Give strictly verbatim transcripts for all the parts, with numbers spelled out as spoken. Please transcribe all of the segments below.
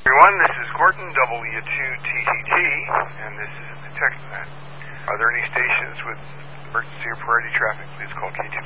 Everyone, this is Gordon, W two T T T, and this is the TechNet. Are there any stations with emergency or priority traffic? Please call K two.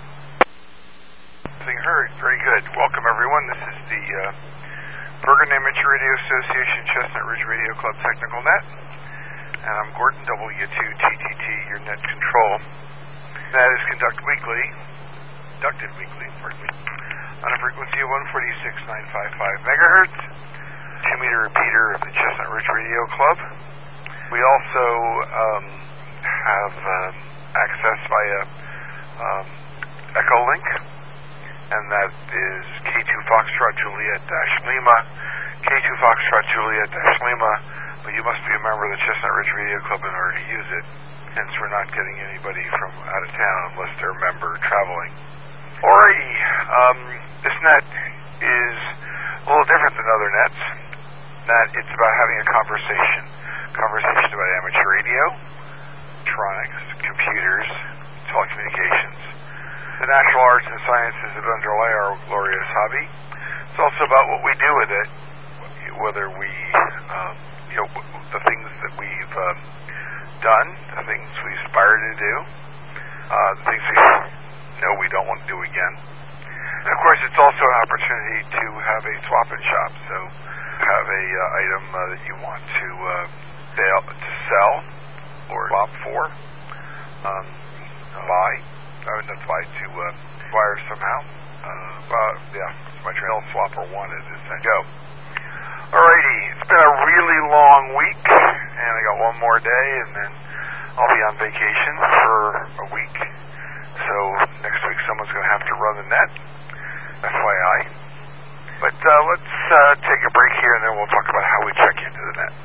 Nothing heard. Very good. Welcome, everyone. This is the uh, Bergen Amateur Radio Association Chestnut Ridge Radio Club Technical Net, and I'm Gordon, W two T T T, your net control. That is conducted weekly, conducted weekly, pardon me, on a frequency of one forty-six point nine five five megahertz. two meter repeater of the Chestnut Ridge Radio Club. We also um, have um, access via um, Echolink, and that is K two Foxtrot Juliet dash Lima, K two Foxtrot Juliet dash Lima, but you must be a member of the Chestnut Ridge Radio Club in order to use it, hence we're not getting anybody from out of town unless they're a member traveling. Alrighty, um, this net is a little different than other nets. That it's about having a conversation. Conversation about amateur radio, electronics, computers, telecommunications, the natural arts and sciences that underlie our glorious hobby. It's also about what we do with it, whether we, um, you know, the things that we've um, done, the things we aspire to do, uh, the things we know we don't want to do again. And of course, it's also an opportunity to have a swap and shop. So have a uh, item uh, that you want to uh, sell, to sell or swap for, um, buy, uh, not buy, to uh, acquire somehow. Uh, uh, yeah, my trail swap or wanted as I go. Alrighty, it's been a really long week, and I got one more day, and then I'll be on vacation for a week. So next week someone's going to have to run the net, F Y I. But uh, let's uh, take a break here, and then we'll talk about how we check into the net.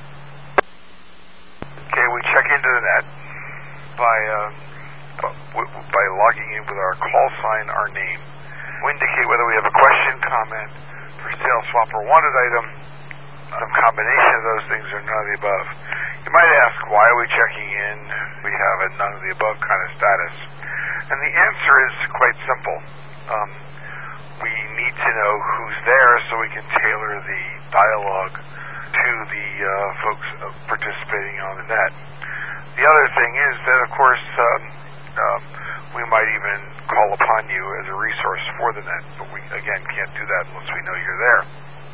Okay, we check into the net by uh, by logging in with our call sign, our name. We indicate whether we have a question, comment, for sale, swap, or wanted item, some combination of those things, or none of the above. You might ask, why are we checking in? We have a none of the above kind of status. And the answer is quite simple. Um, we need to know who's there so we can tailor the dialogue to the uh, folks uh, participating on the net. The other thing is that, of course, um, um, we might even call upon you as a resource for the net, but we, again, can't do that unless we know you're there.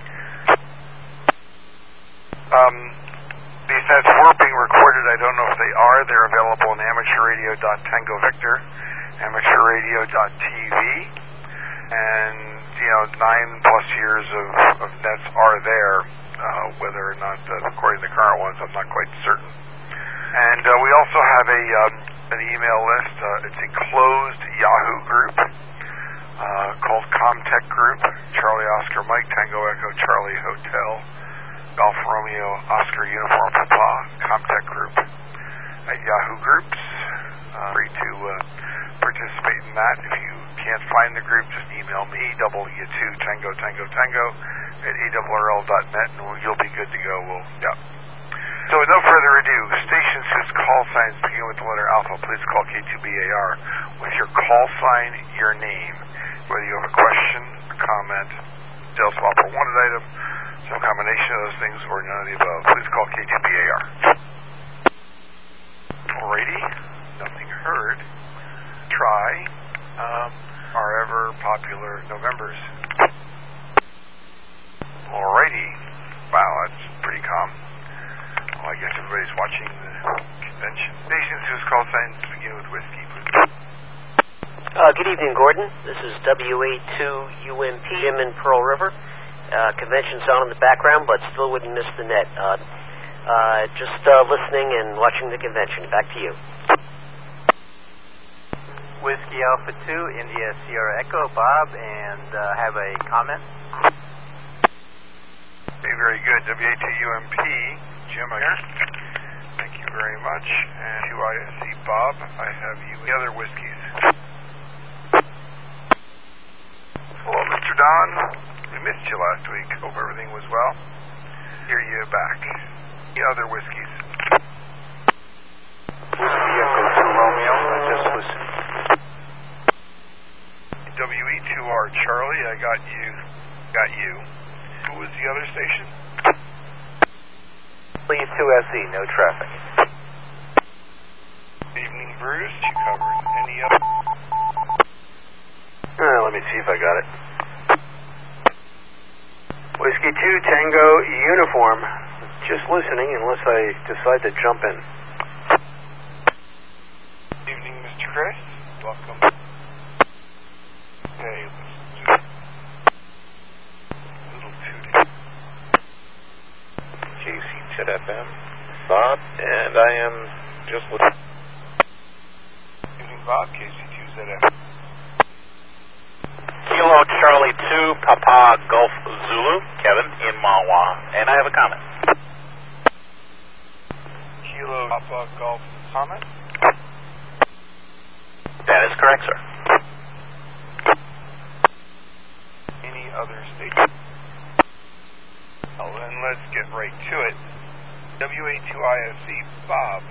Um, these nets were being recorded. I don't know if they are. They're available on amateur radio dot tango victor, amateur radio dot t v, and, you know, nine plus years of, of nets are there. Uh, whether or not, uh, according to the current ones, I'm not quite certain. And uh, we also have a um, an email list. Uh, it's a closed Yahoo group uh, called Comtech Group, Charlie Oscar Mike Tango Echo Charlie Hotel Golf Romeo Oscar Uniform Papa Comtech Group at Yahoo Groups. Uh, free to uh, participate in that. If you can't find the group, just email me, W two Tango Tango Tango at A R R L dot net, and you'll be good to go. We'll, yeah. So with no further ado, stations whose call signs begin with the letter alpha, please call K two B A R with your call sign, your name. Whether you have a question, a comment, sales swap or wanted item, some combination of those things, or none of the above, please call K two B A R. Alrighty, nothing heard. Try um, our ever popular Novembers. Alrighty. Wow, that's pretty calm. Well, I guess everybody's watching the convention. Stations whose call signs begin with whiskey, please. Uh, good evening, Gordon. This is W A two U M P, Jim in Pearl River. Uh, convention's on in the background, but still wouldn't miss the net. Uh, uh, just uh, listening and watching the convention. Back to you. Whiskey Alpha two, India Sierra Echo, Bob, and uh, have a comment. Okay, very good. W A two U M P, Jim here. Thank you very much. And Q I S C Bob, I have you the other whiskeys. Hello, Mister Don. We missed you last week. Hope everything was well. Hear you back. The other whiskeys. Whiskey Echo two Romeo, I just listened. W E two R Charlie, I got you. Got you. Who was the other station? Please two S E, no traffic. Evening Bruce, you covered. Any other? Uh, let me see if I got it. Whiskey two Tango Uniform. Just listening unless I decide to jump in. Evening, Mister Chris. Welcome. Okay, let's just... Little tooty. J C Z F M, Bob, and I am just listening. Evening, Bob, K C two Z F M. Kilo Charlie two, Papa Golf Zulu, Kevin in Mawa, and I have a comment. Kilo Papa Golf comment? That is correct, sir. Any other station? Well, then let's get right to it. W A two I S C, Bob.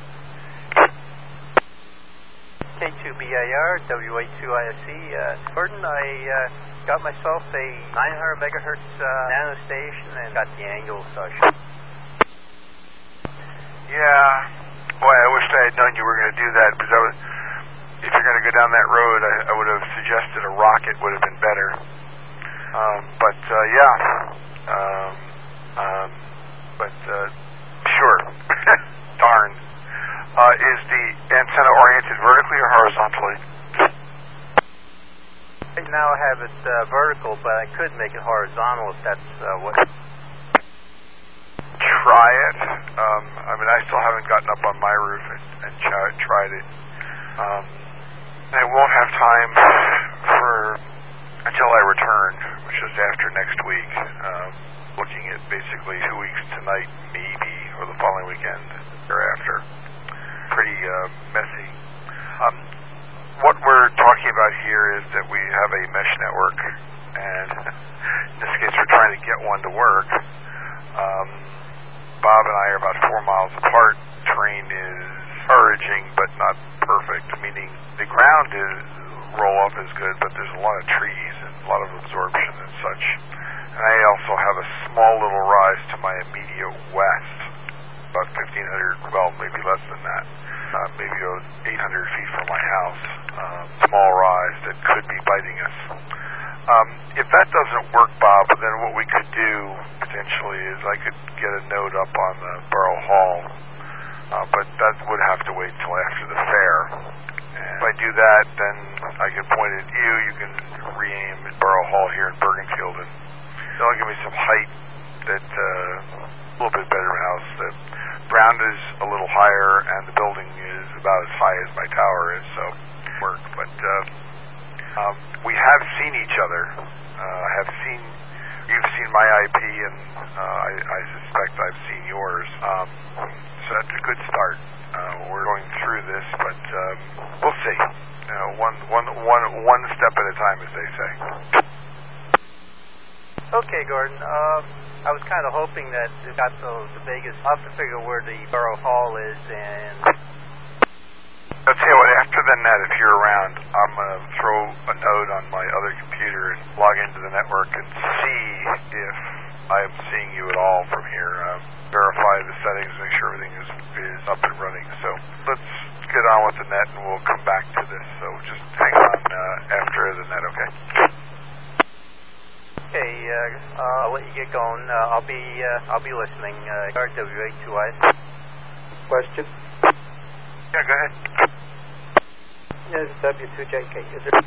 K two B A R, W A two I S C, uh, Gordon, I uh, got myself a nine hundred megahertz uh, nano station and got the angle, so I should... Yeah, boy, I wish I had known you were going to do that, because I was, if you're going to go down that road, I, I would have suggested a rocket would have been better. Um, but, uh, yeah, um, um, but, uh, sure, darn. Uh, is the antenna oriented vertically or horizontally? Right now I have it uh, vertical, but I could make it horizontal if that's uh, what... Try it. Um, I mean, I still haven't gotten up on my roof and, and ch- tried it. Um, I won't have time for until I return, which is after next week. Um, looking at basically two weeks tonight, maybe, or the following weekend thereafter. Pretty uh, messy. Um, what we're talking about here is that we have a mesh network, and in this case, we're trying to get one to work. Um, Bob and I are about four miles apart. Terrain is encouraging, but not perfect, meaning the ground is roll-up is good, but there's a lot of trees and a lot of absorption and such. And I also have a small little rise to my immediate west, about fifteen hundred, well, maybe less than that, uh, maybe eight hundred feet from my house. Um, small rise that could be biting us. Um, if that doesn't work, Bob, then what we could do potentially is I could get a node up on the Borough Hall, uh, but that would have to wait till after the fair. And if I do that, then I can point at you. You can re-aim at Borough Hall here in Bergenfield, and that'll give me some height that uh, a little bit better house. The ground is a little higher, and the building is about as high as my tower is, so work. But uh, um, we have seen each other. Uh, I have seen, you've seen my I P, and uh, I, I suspect I've seen yours. Um, so that's a good start. Uh, we're going through this, but um, we'll see. You know, one, one, one, one step at a time, as they say. Okay, Gordon. Uh, I was kind of hoping that it got the, the biggest. I'll have to figure where the Borough Hall is, and... I'll tell you what, after the net, if you're around, I'm going to throw a node on my other computer and log into the network and see if I'm seeing you at all from here. Uh, verify the settings, make sure everything is, is up and running. So let's get on with the net, and we'll come back to this. So just hang on uh, after the net, okay? Okay, uh, uh, I'll let you get going. Uh, I'll be uh, I'll be listening. Uh, W A two I. Question? Yeah, go ahead. Yes, W two J K. Is it?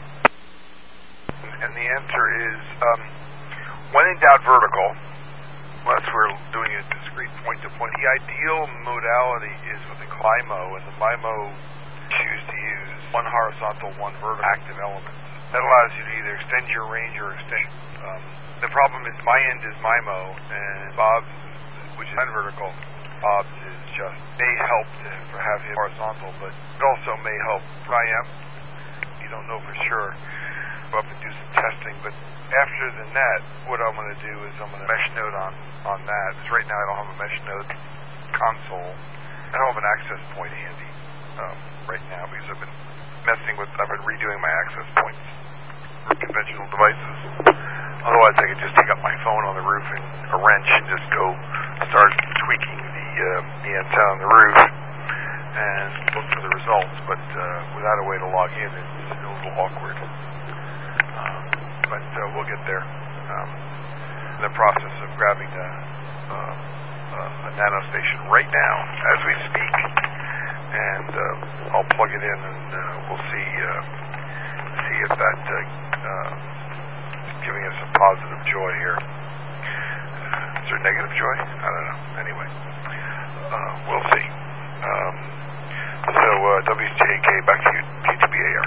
And the answer is, um, when in doubt, vertical. Unless we're doing it discrete point to point. The ideal modality is with the CLIMO, and the MIMO choose to use one horizontal, one vertical active element. That allows you to either extend your range or extend. Um, the problem is my end is MIMO, and Bob's, which is vertical, Bob's is just, may help to have him horizontal, but it also may help where I am. You don't know for sure. Go up and do some testing, but after the net, what I'm going to do is I'm going to mesh node on, on that. Because right now I don't have a mesh node console. I don't have an access point handy um, right now because I've been messing with, I've been redoing my access points for conventional devices. Otherwise, I could just take up my phone on the roof and a wrench and just go start tweaking the uh, the antenna on the roof and look for the results. But uh, without a way to log in, it's a little awkward. Um, but uh, we'll get there. Um, in the process of grabbing a, uh, uh, a nano station right now as we speak, and uh, I'll plug it in and uh, we'll see uh, see if that uh, uh, is giving us a positive joy here. Uh, is there negative joy? I don't know. Anyway, uh, we'll see. Um, so uh, W J K, back to you, T two B A R.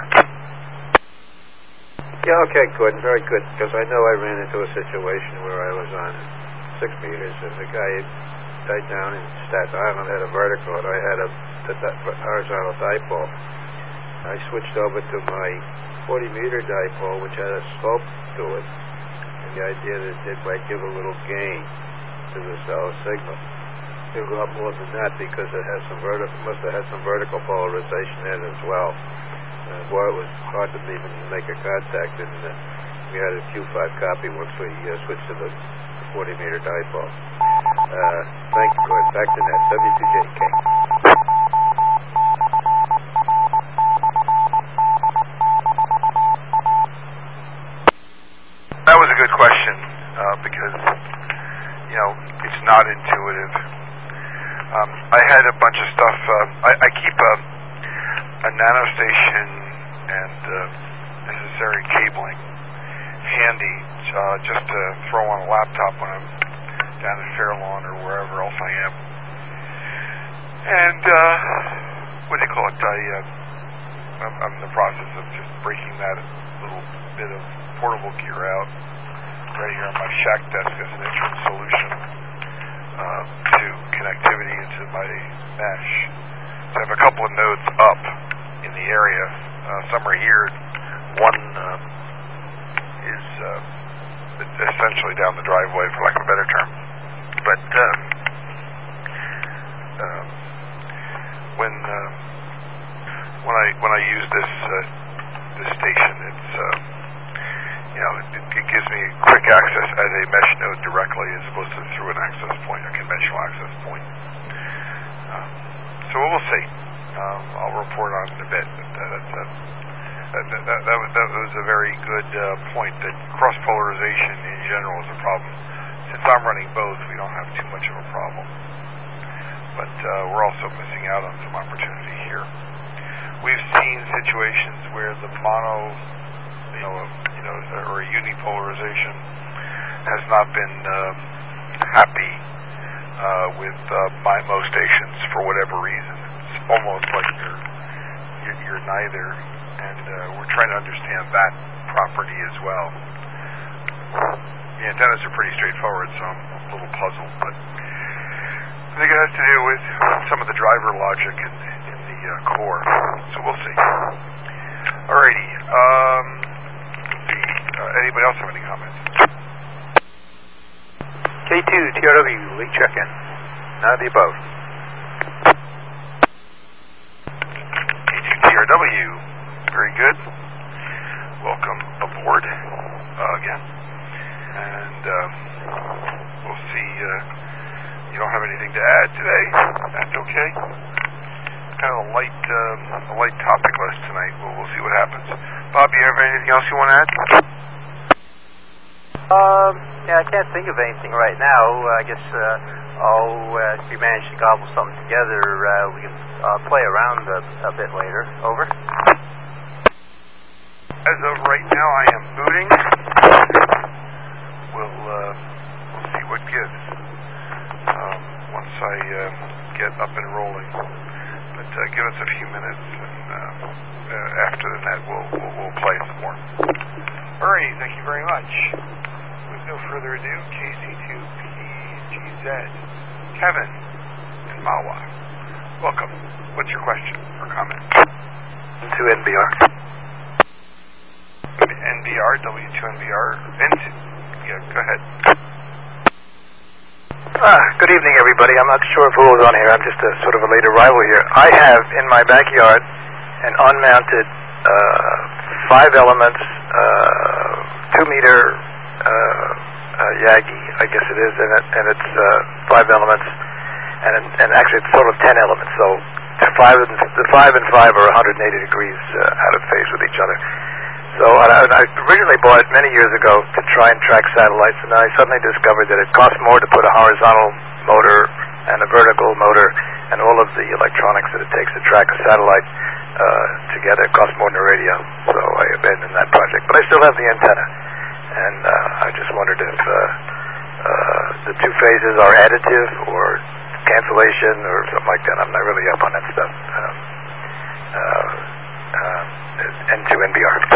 Yeah, okay, Gordon, very good, because I know I ran into a situation where I was on six meters, and the guy died down in Staten Island, had a vertical, and I had a, a, a horizontal dipole. I switched over to my forty meter dipole, which had a slope to it, and the idea that it might give a little gain to the cell signal. It'll go up more than that because it has some vertical, must have had some vertical polarization in it as well. Uh, boy, it was hard to even make a contact, and uh, we had a Q five copy once we uh, switched to the forty meter dipole. Uh, thank you, Gordon. Back to net, W two J K. That was a good question, uh, because, you know, it's not intuitive. Um, I had a bunch of stuff. Uh, I, I keep a... a nanostation and uh, necessary cabling handy uh, just to throw on a laptop when I'm down at Fairlawn or wherever else I am. And uh, what do you call it? I, uh, I'm, I'm in the process of just breaking that little bit of portable gear out right here on my shack desk as an interim solution uh, to connectivity into my mesh. So I have a couple of nodes up in the area. Uh, some are here. One uh, is uh, essentially down the driveway, for lack of a better term. But uh, uh, when uh, when I when I use this uh, this station, it's uh, you know it, it gives me quick access as a mesh node directly, as opposed to through an access point, a conventional access point. Uh, so we'll see. Um, I'll report on it in a bit. But, uh, that's a, that, that, that, that, was, that was a very good uh, point, that cross-polarization in general is a problem. Since I'm running both, we don't have too much of a problem. But uh, we're also missing out on some opportunity here. We've seen situations where the mono, you know, you know, or a unipolarization has not been uh, happy uh, with uh, M I M O stations for whatever reason. It's almost like you're you're, you're neither, and uh, we're trying to understand that property as well. The antennas are pretty straightforward, so I'm a little puzzled, but I think it has to do with some of the driver logic in, in the uh, core, so we'll see. Alrighty, um, let's see. Uh, anybody else have any comments? K two T R W, late check-in. None of the above. K two T R W, very good. Welcome aboard uh, again. And um, we'll see. Uh, you don't have anything to add today. That's okay. Kind of a light, uh, a light topic list tonight. We'll, we'll see what happens. Bob, you have anything else you want to add? Um, yeah, I can't think of anything right now. Uh, I guess uh, I'll, uh, if we manage to gobble something together, uh, we can uh, play around a, a bit later. Over. As of right now, I am booting. We'll, uh, we'll see what gives um, once I uh, get up and rolling. But uh, give us a few minutes, and uh, uh, after the net, we'll, we'll, we'll play some more. All right, thank you very much. With no further ado, K C two P G Z, Kevin in Mawa. Welcome. What's your question or comment? To N B R. N B R, W two N B R, N two. Yeah, go ahead. Ah, good evening, everybody. I'm not sure who was on here. I'm just a sort of a late arrival here. I have in my backyard an unmounted uh, five elements, uh, two meter uh, uh, Yagi, I guess it is, and, it, and it's uh, five elements, and and actually it's a total of ten elements. So five and the five and five are one hundred eighty degrees uh, out of phase with each other. So and I, and I originally bought it many years ago to try and track satellites, and I suddenly discovered that it costs more to put a horizontal motor and a vertical motor and all of the electronics that it takes to track a satellite uh, together. It costs more than a radio, so I abandoned that project. But I still have the antenna, and uh, I just wondered if uh, uh, the two phases are additive or cancellation or something like that. I'm not really up on that stuff. Um, uh, uh, N two N B R.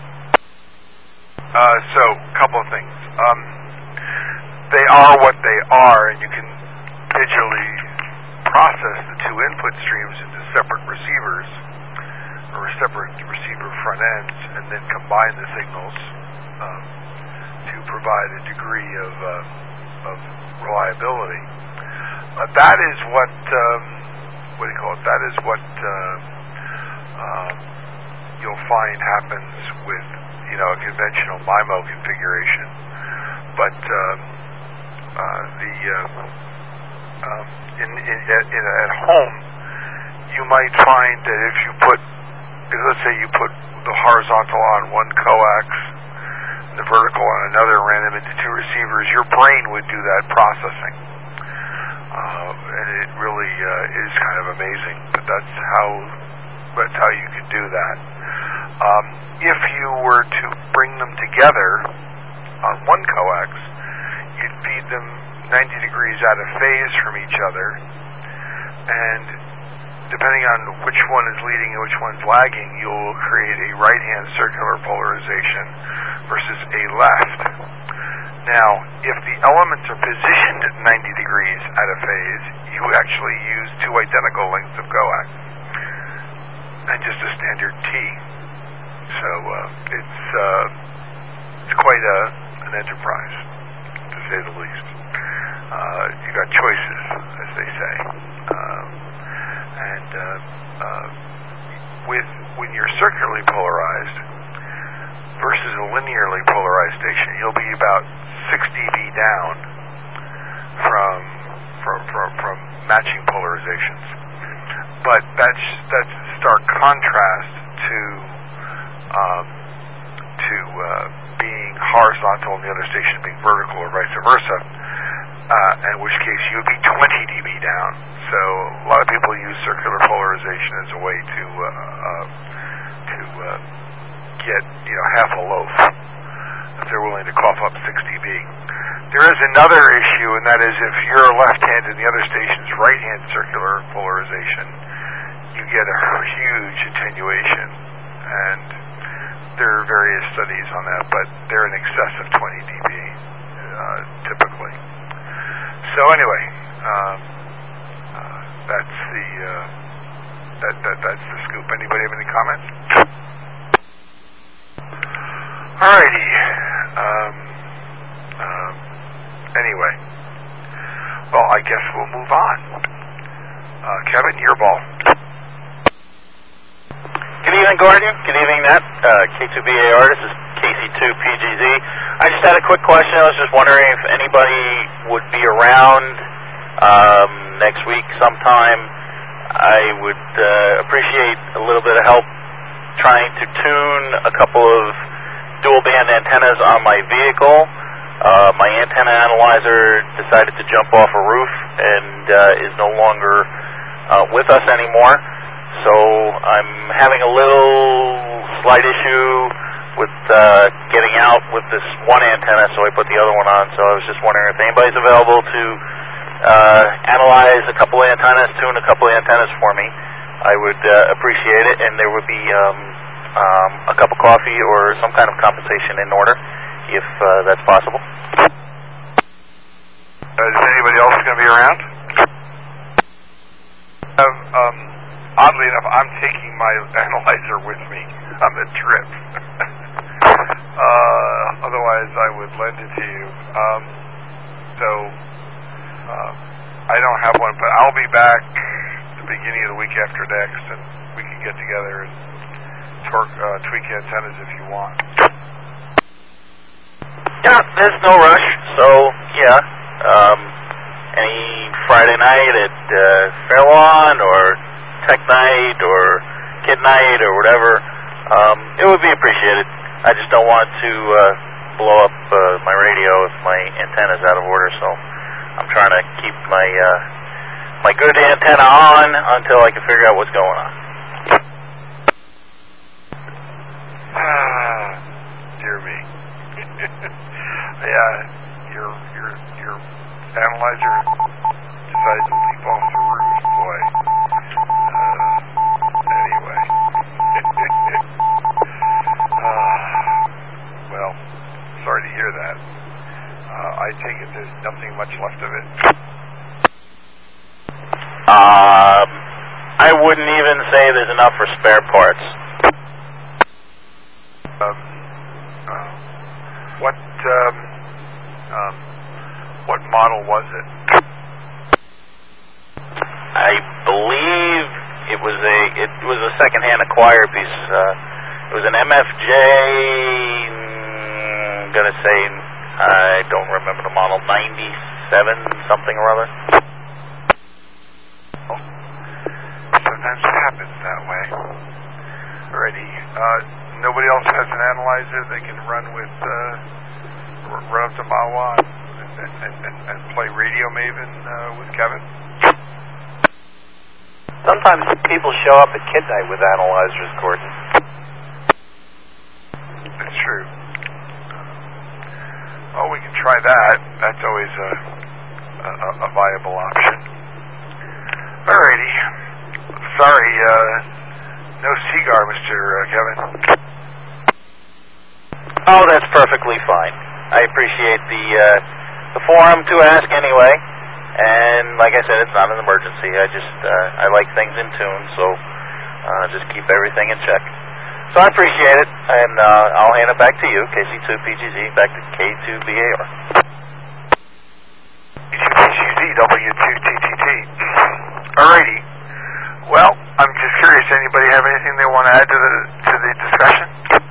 Uh, so, a couple of things. Um, they are what they are, and you can digitally process the two input streams into separate receivers or separate receiver front ends, and then combine the signals um, to provide a degree of, uh, of reliability. Uh, that is what um, what do you call it? That is what uh, um, you'll find happens with, you know, a conventional MIMO configuration. But um, uh, the uh, um, in, in, in at home, you might find that if you put, let's say you put the horizontal on one coax, the vertical on another, ran them into two receivers, your brain would do that processing. Uh, and it really uh, is kind of amazing, but that's how that's how you can do that. Um, if you were to bring them together on one coax, you'd feed them ninety degrees out of phase from each other, and depending on which one is leading and which one's lagging, you'll create a right-hand circular polarization versus a left. Now, if the elements are positioned at ninety degrees out of phase, you actually use two identical lengths of coax and just a standard T. So uh, it's uh, it's quite a, an enterprise, to say the least. Uh, you got choices, as they say, um, and uh, uh, with when you're circularly polarized versus a linearly polarized station, you'll be about six D B down from from from, from matching polarizations. But that's that's in stark contrast to um, to uh, being horizontal and the other station being vertical, or vice versa. Uh, in which case you'd be twenty D B down. So a lot of people use circular polarization as a way to uh, uh, to uh, get, you know, half a loaf if they're willing to cough up six D B. There is another issue, and that is if you're left-hand and the other station's right-hand circular polarization, you get a huge attenuation, and there are various studies on that, but they're in excess of twenty D B uh, typically. So anyway, um, uh, that's the uh, that, that that's the scoop. Anybody have any comments? Alrighty. Um, um, anyway, well, I guess we'll move on. Uh, Kevin, your ball. Good evening, Gordon. Good evening, Nat. Uh, K two B A R. This is K C two P G Z. I just had a quick question. I was just wondering if anybody would be around um, next week sometime. I would uh, appreciate a little bit of help trying to tune a couple of dual band antennas on my vehicle. Uh, my antenna analyzer decided to jump off a roof and uh, is no longer uh, with us anymore. So I'm having a little slight issue with uh, getting out with this one antenna, so I put the other one on. So I was just wondering if anybody's available to uh, analyze a couple of antennas, tune a couple of antennas for me. I would uh, appreciate it, and there would be um, um, a cup of coffee or some kind of compensation in order, if uh, that's possible. Uh, is anybody else going to be around? Uh, um, oddly enough, I'm taking my analyzer with me on the trip. uh, otherwise, I would lend it to you. Um, so, uh, I don't have one, but I'll be back the beginning of the week after next, and we can get together and torque, uh, tweak antennas if you want. Yeah, there's no rush, so, yeah. Um, any Friday night at uh, Fairlawn or Tech Night or Kid Night or whatever, um, it would be appreciated. I just don't want to uh, blow up uh, my radio if my antenna's out of order, so I'm trying to keep my uh, my good antenna on until I can figure out what's going on. Ah, dear me. Yeah, your your your analyzer decided to leap off the roof, boy. Uh, anyway. uh, well, sorry to hear that. Uh, I take it there's nothing much left of it. Um, I wouldn't even say there's enough for spare parts. Um, uh, what um, um, what model was it? I believe it was a it was a secondhand acquired piece. Uh, it was an M F J. I'm gonna say I don't remember the model. ninety-seven something or other. Oh, sometimes it happens that way. Alrighty. Uh, nobody else has an analyzer they can run with. Uh, run up to Mawa and, and, and, and play Radio Maven uh, with Kevin. Sometimes people show up at Kid Night with analyzers, Gordon. That's true. Oh, we can try that. That's always a, a, a viable option. Alrighty. Sorry, uh, no cigar, Mister Uh, Kevin. Oh, that's perfectly fine. I appreciate the uh, the forum to ask anyway. And like I said, it's not an emergency. I just uh, I like things in tune, so uh, just keep everything in check. So I appreciate it, and uh, I'll hand it back to you, K C two P G Z, back to K two B A R. K two P G Z, W two T T T. Alrighty. Well, I'm just curious. Anybody have anything they want to add to the to the discussion?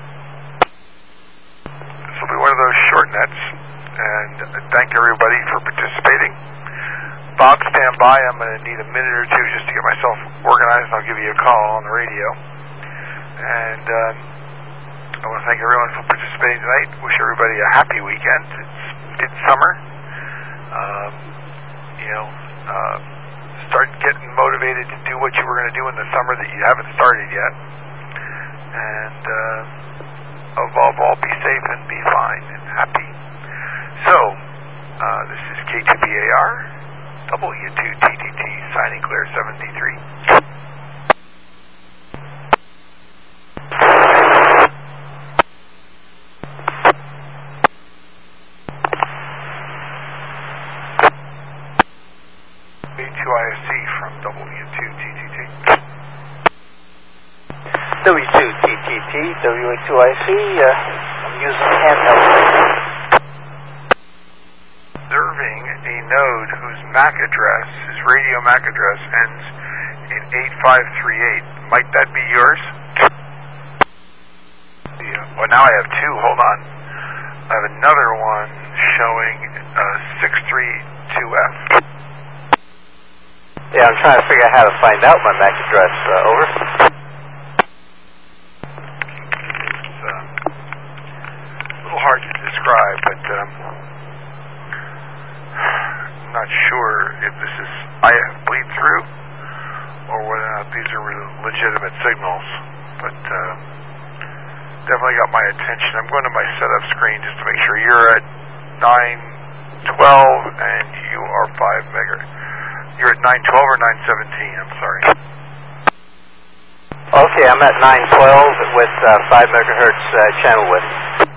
This will be one of those short nets, and thank everybody for participating. Bob, stand by. I'm going to need a minute or two just to get myself organized, and I'll give you a call on the radio. And um, I want to thank everyone for participating tonight. Wish everybody a happy weekend. It's midsummer. Um, you know, uh, start getting motivated to do what you were going to do in the summer that you haven't started yet. And uh, above all, be safe and be fine and happy. So, uh, this is K two B A R, W two T T T, signing clear seventy-three. B two I S C from W two T T T. W two T T T, W A two I C, uh, I'm using handheld. Observing a node whose M A C address, his radio M A C address, ends in eight five three eight. Might that be yours? Yeah. Well, now I have two. Hold on. I have another one showing uh, six three two F. Yeah, I'm trying to figure out how to find out my M A C address. Uh, over. It's uh, a little hard to describe, but um, I'm not sure if this is I F bleed through or whether or not these are legitimate signals. But uh, definitely got my attention. I'm going to my setup screen just to make sure you're at nine twelve and you are five megahertz. You're at nine twelve or nine seventeen, I'm sorry. Okay, I'm at nine twelve with uh, five megahertz uh, channel width.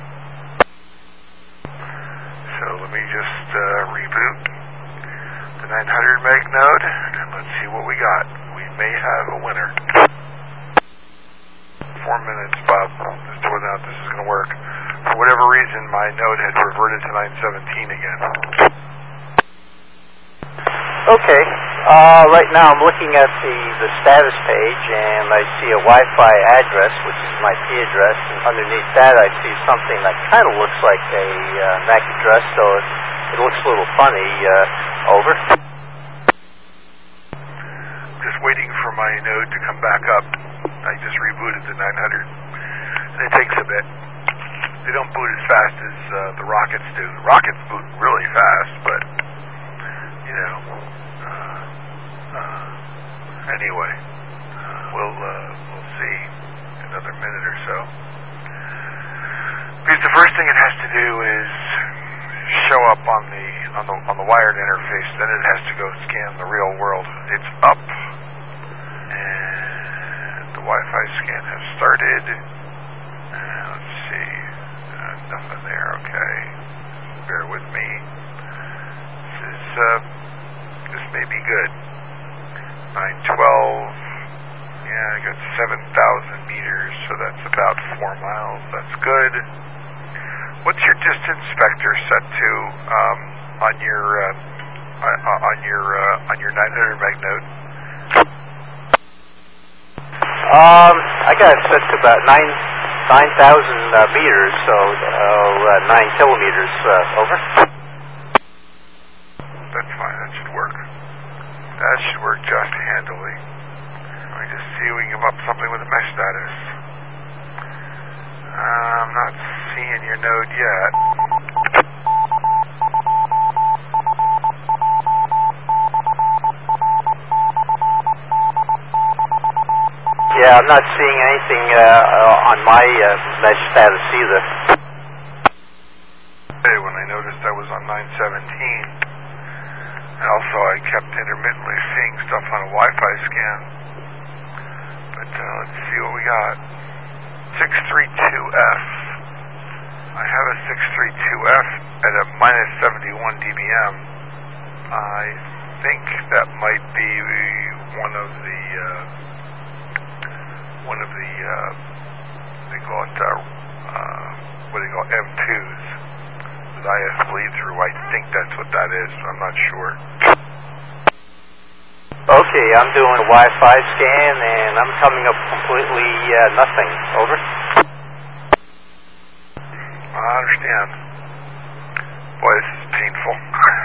So let me just uh, reboot the nine hundred meg node and let's see what we got. We may have a winner. Four minutes, Bob, as to whether or not this is going to work. For whatever reason, my node had reverted to nine seventeen again. Okay. Uh, right now I'm looking at the, the status page, and I see a Wi-Fi address, which is my I P address, and underneath that I see something that kind of looks like a uh, M A C address, so it, it looks a little funny. Uh, over. Just waiting for my node to come back up. I just rebooted the nine hundred, and it takes a bit. They don't boot as fast as uh, the rockets do. The rockets boot really fast, but, you know, uh, uh, anyway, uh, we'll, uh, we'll see in another minute or so. Because the first thing it has to do is show up on the, on the, on the wired interface, then it has to go scan the real world. It's up, and the Wi-Fi scan has started. Uh, let's see. Uh, nothing there, okay. Bear with me. This is, uh, this may be good. nine twelve, yeah, I got seven thousand meters, so that's about four miles. That's good. What's your distance vector set to, um, on your, uh, on your, uh, on your nine hundred meg node? Um, I got it set to about nine nine thousand uh, meters, so uh, nine kilometers. Uh, over. That's fine. That should work. That should work just handily. Let me just see if we can come up with something with a mesh status. Uh, I'm not seeing your node yet. Yeah, I'm not seeing anything uh, uh, on my uh, mesh status either. Hey, when I noticed I was on nine seventeen, and also I kept intermittently seeing stuff on a Wi-Fi scan. But uh, let's see what we got. six three two F. I have a six three two F at a minus seventy-one D B M. I think that might be one of the uh, one of the uh, they call it uh, uh, what do you call it, M twos with I S bleed through. I think that's what that is. I'm not sure. Okay, I'm doing a Wi-Fi scan, and I'm coming up completely uh, nothing. Over. I understand. Boy, this is painful.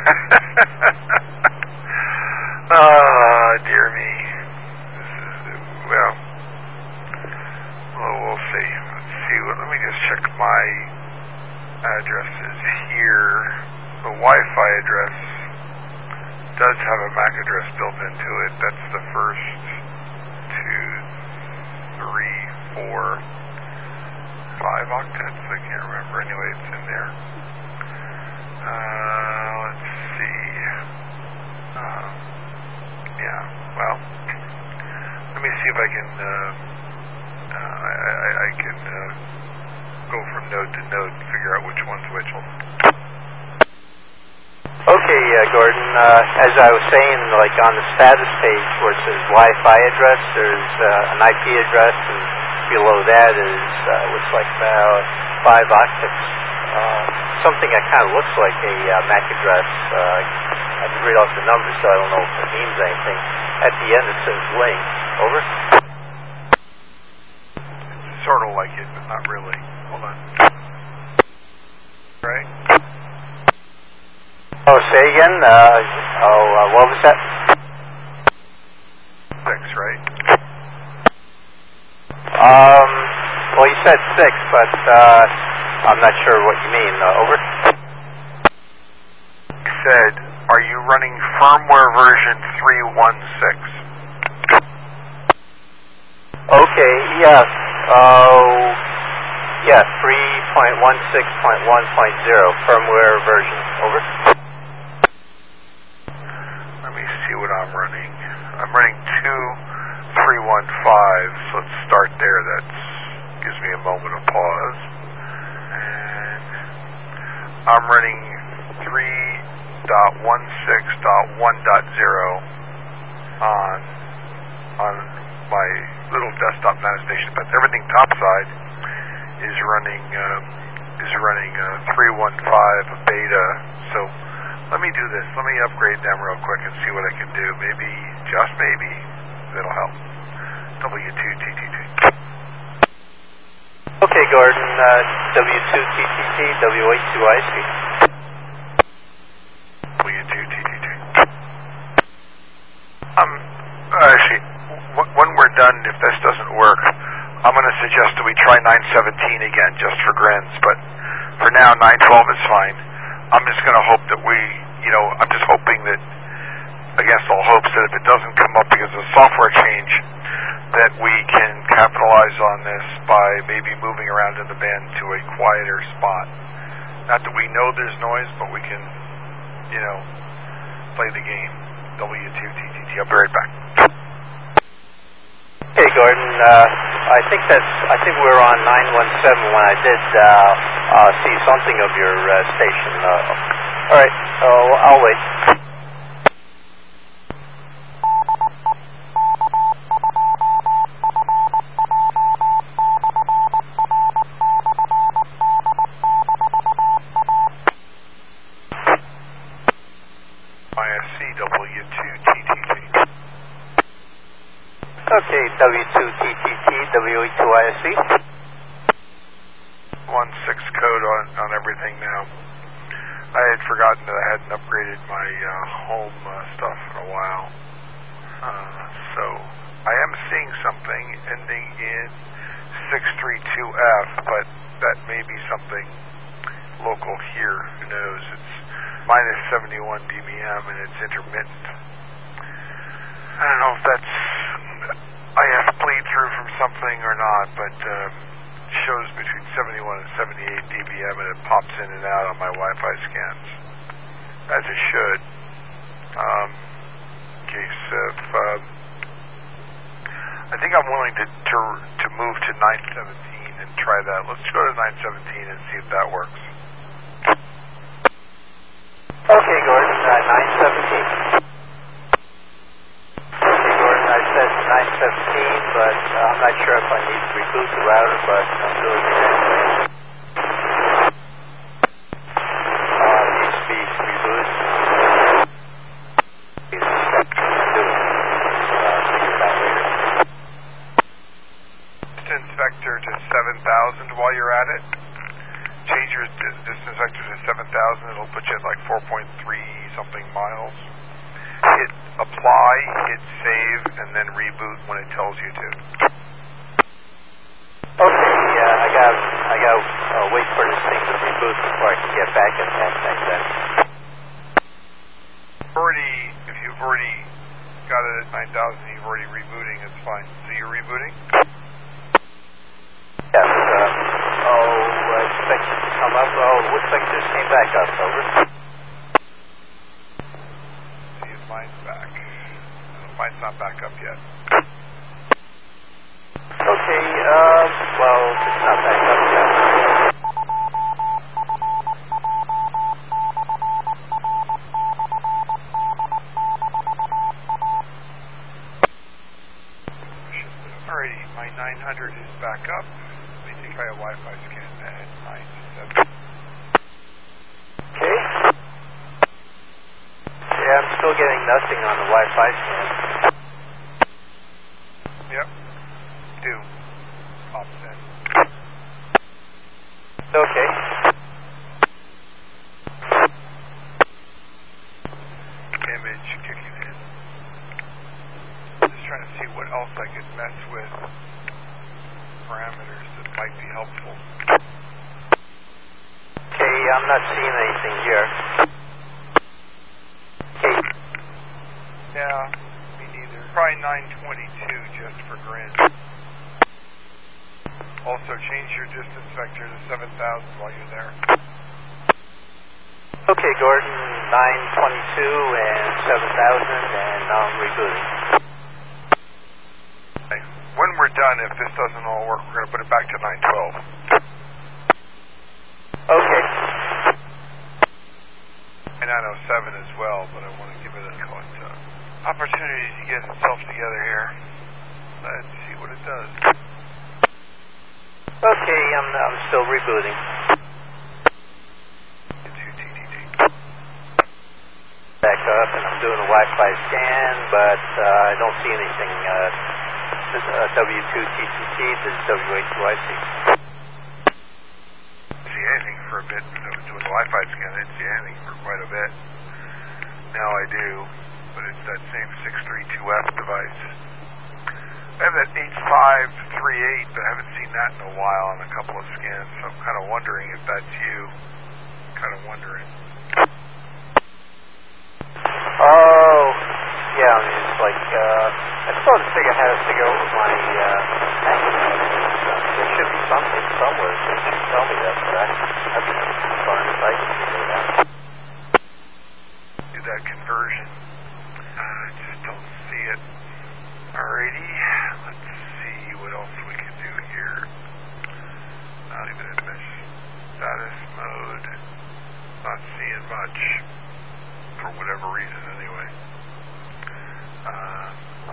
Ah, dear me. This is, well, well, we'll see. Let's see. Well, let me just check my addresses here. The Wi-Fi address does have a M A C address built into it. That's the first two, three, four, five octets. I can't remember. Anyway, it's in there. Uh, let's see. Um, yeah, well, let me see if I can, uh, uh, I, I, I can uh, go from node to node and figure out which one's which. Okay, uh, Gordon, uh, as I was saying, like on the status page where it says Wi-Fi address, there's uh, an I P address, and below that is, uh, looks like about five octets. Uh, something that kind of looks like a uh, M A C address. Uh, I can read off the numbers, so I don't know if it means anything. At the end it says link. Over. It's sort of like it, but not really. Hold on. Right? Oh, say again? Uh, oh, uh, what was that? Six, right? Um, well, you said six, but uh, I'm not sure what you mean. Uh, over. You said, are you running firmware version three one six? Okay, yes. Oh, yeah, three point one six point one point zero firmware version. Over. Let me see what I'm running. I'm running two three one five, so let's start there. That gives me a moment of pause. And I'm running three dot one six dot one dot zero on on my little desktop manifestation, but everything topside is running um, is running uh, three one five beta. So Let me do this. Let me upgrade them real quick and see what I can do. Maybe, just maybe, that'll help. W two T T T. Okay, Gordon, uh, W two T T T, W eight two I C. W two T T T. Um, actually, w- when we're done, if this doesn't work, I'm going to suggest that we try nine seventeen again, just for grins, but for now, nine twelve is fine. I'm just going to hope that we, you know, I'm just hoping that, against all hopes, that if it doesn't come up because of a software change, that we can capitalize on this by maybe moving around in the band to a quieter spot. Not that we know there's noise, but we can, you know, play the game. W two T T T. I'll be right back. Okay, Gordon, uh, I think that's, I think we were on nine one seven when I did uh, uh, see something of your uh, station. Uh, all right, uh, I'll wait. I S C W two T T T. Okay, W two T T T, W eight two I S C. one six code on, on everything now. I had forgotten that I hadn't upgraded my uh, home uh, stuff in a while. Uh, so I am seeing something ending in six three two F, but that may be something local here. Who knows? It's minus seventy-one D B M and it's intermittent. I don't know if that's I have to bleed through from something or not, but uh, shows between seventy-one and seventy-eight D B M and it pops in and out on my Wi-Fi scans, as it should. Um, in case if uh, I think I'm willing to, to to move to nine seventeen and try that. Let's go to nine seventeen and see if that works. Okay, Gordon, uh, nine seventeen. Okay, Gordon, I said nine seventeen, but uh, I'm not sure if I need to reboot the router, but I'm doing it anyway. Uh, it needs to be rebooted. Please accept what I'm doing. Uh, figure it out later. Inspector to seven thousand while you're at it. Change your distance vector to seven thousand. It'll put you at like four point three something miles. Hit apply, hit save, and then reboot when it tells you to. Okay, yeah, I got, I got to uh, wait for this thing to reboot before I can get back at that thing then. Already, if you've already got it at nine thousand, you've already rebooting. It's fine. So you're rebooting. Yes, uh, oh, I expect it to come up. Oh, looks like this came back up, over. See if mine's back. Mine's not back up yet. Okay, uh, well, it's not back up yet. Alrighty, my nine hundred is back up. Let me try a Wi-Fi scan at nine seven. Okay. Yeah, I'm still getting nothing on the Wi-Fi scan. Yep. Do. Pops in. Okay. Image kicking in. Just trying to see what else I could mess with. Parameters that might be helpful. Okay, I'm not seeing anything here. Okay. Yeah, me neither. Try nine twenty-two just for grins. Also, change your distance vector to seven thousand while you're there. Okay, Gordon, nine twenty-two and seven thousand, and now I'm rebooting. Okay. When we're done, if this doesn't all work, we're going to put it back to nine twelve. Okay. And nine oh seven as well, but I want to give it a call it, uh, opportunity to get itself together here. Let's see what it does. Okay, I'm, I'm still rebooting. up, and I'm doing a Wi-Fi scan, but uh, I don't see anything. Uh, uh, W two T T T to W A two I C. Didn't see anything for a bit. I was doing the Wi-Fi scan. I didn't see anything for quite a bit. Now I do, but it's that same six three two F device. I have that eight five three eight, but I haven't seen that in a while on a couple of scans, so I'm kind of wondering if that's you. Kind of wondering. Oh, yeah, I mean, it's like, uh, I still haven't figured out how to figure out what my, uh, angle is. There should be something somewhere that should tell me that, but I, I've been as far as I can figure it out. Do that conversion. Uh, I just don't see it. Alrighty, let's see what else we can do here. Not even in mesh status mode. Not seeing much, for whatever reason anyway. Uh,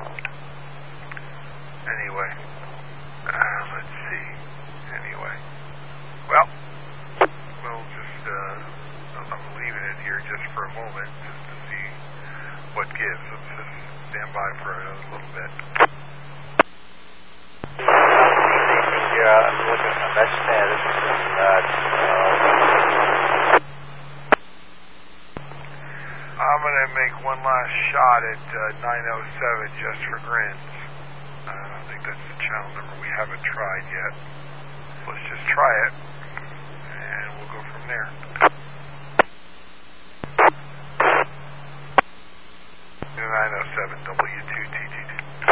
anyway, uh, let's see. Anyway, well, we'll just, uh, I'm leaving it here just for a moment, just to see what gives. Let's just stand by for another little bit. Here, I'm looking at my mesh status, and, uh, I'm going to make one last shot at uh, nine oh seven just for grins. Uh, I think that's the channel number we haven't tried yet. So let's just try it, and we'll go from there. nine oh seven W two T T T.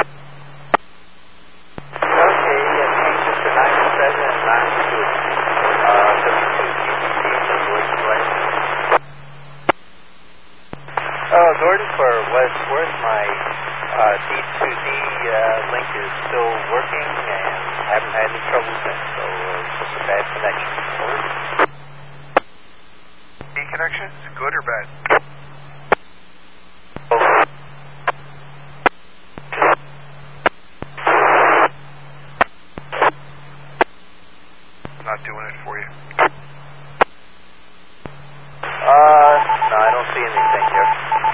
Okay, yeah, changes to nine oh seven and nine oh two. Uh, W two T T T, W A two I C. Oh, Gordon, for what it's worth, my uh, D two D uh, link is still working and haven't had any trouble since, so uh, it's just a bad connection. D connection? Good or bad? Not doing it for you. Uh, no, I don't see anything here.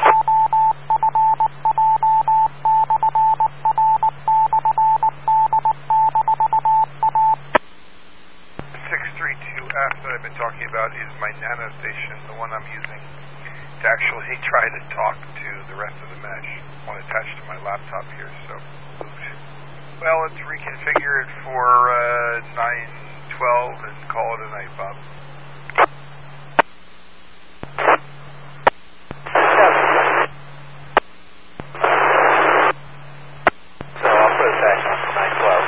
six three two F that I've been talking about is my nano station, the one I'm using to actually try to talk to the rest of the mesh. One attached to my laptop here, so. Well, let's reconfigure it for uh, nine twelve and call it a night, Bob. So I'll put it back on to nine twelve.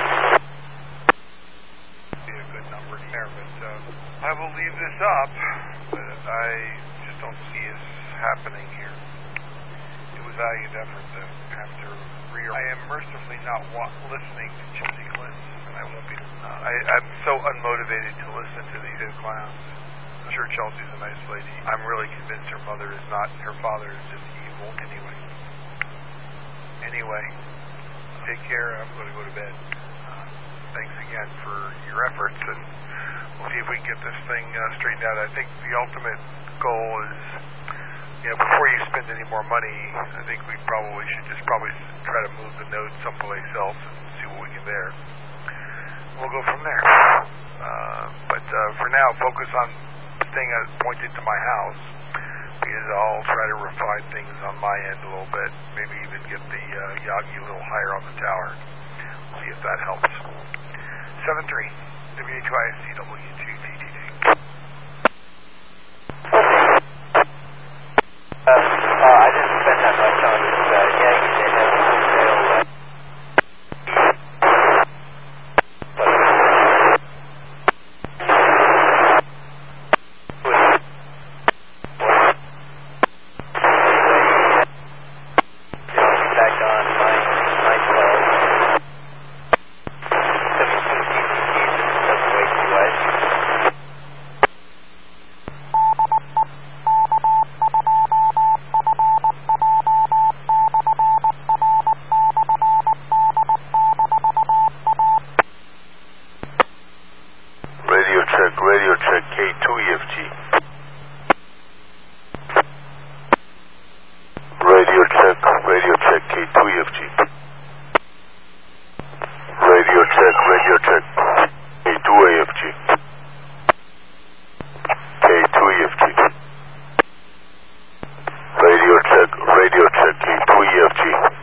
Be a good number there, but uh, I will leave this up, but I just don't see it happening here. It was valued effort to have to re- I am mercifully not wa- listening to Chelsea Clinton, and I won't be. Uh, I, I'm so unmotivated to listen to these two clowns. I'm sure Chelsea's a nice lady. I'm really convinced her mother is not, and her father is just evil anyway. Anyway, take care. I'm going to go to bed. Uh, thanks again for your efforts, and we'll see if we can get this thing uh, straightened out. I think the ultimate goal is, you know, before you spend any more money, I think we probably should just probably try to move the node someplace else and see what we can there. We'll go from there. Uh, but uh, for now, focus on staying pointed to my house, because I'll try to refine things on my end a little bit. Maybe even get the uh, Yagi a little higher on the tower. See if that helps. seven three W A two I C W two T T T. Uh, uh, I didn't spend that much on this uh, Yagi. They have a wholesale uh, but back on nine twelve. W two T T T, W A two I C. two E F G. Radio check, radio check. K two A F G. K two E F G. Radio check, radio check, K two E F G.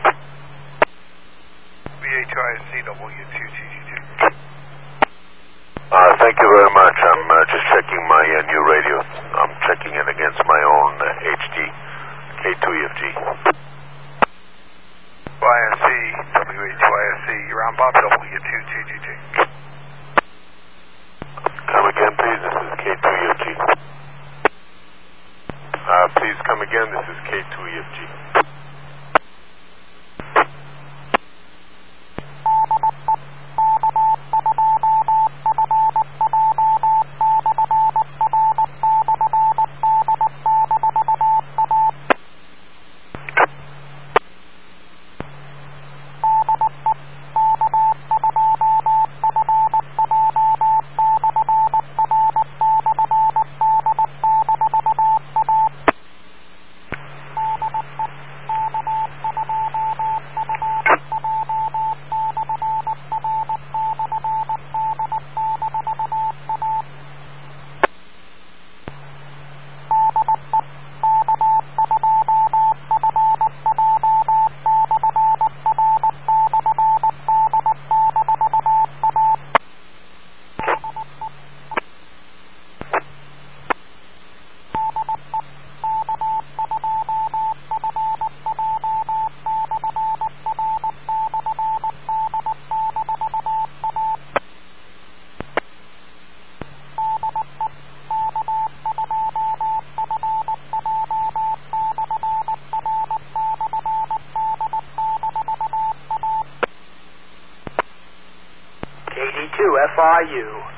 V A two I S C, W two T T two. Uh, thank you very much. I'm uh, just checking my uh, new radio. I'm checking it against my own uh, H D. K two E F G. I S C, W A two I S C, you're on Bob, W two T T two. Come again, please. This is K two E F G. Uh, please come again. This is K two E F G. K D two F I U.